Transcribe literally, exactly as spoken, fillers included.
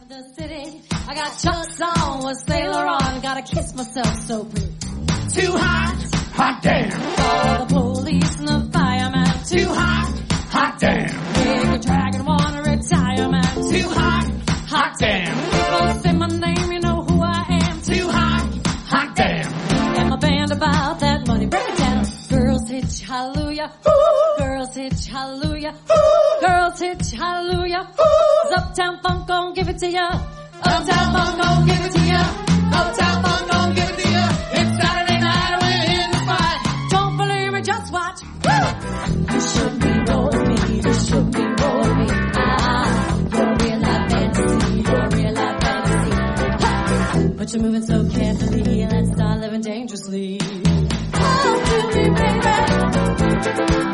The city, I got chucks on with Sailor on, gotta kiss myself so pretty. Too hot, hot damn. For the police and the fireman. Too hot, hot damn. Big dragon wanna retire, man. Too hot, hot damn. People say my name, you know who I am. Too hot, hot damn. And my band about that money, break it down. Girls hitch hallelujah, ooh. Girls hitch hallelujah, ooh. Girls hitch hallelujah, ooh. Uptown Funk gon' give it to ya. Uptown Funk gon' give it to ya. Uptown Funk gon' give it to ya. It's Saturday night, we're in the spot. Don't believe me, just watch. Woo! You should be rolling me, you should be rolling me. Ah, you're real life fantasy, you're real life fantasy. Ha! But you're moving so carefully, let's start living dangerously. Oh, do me, baby.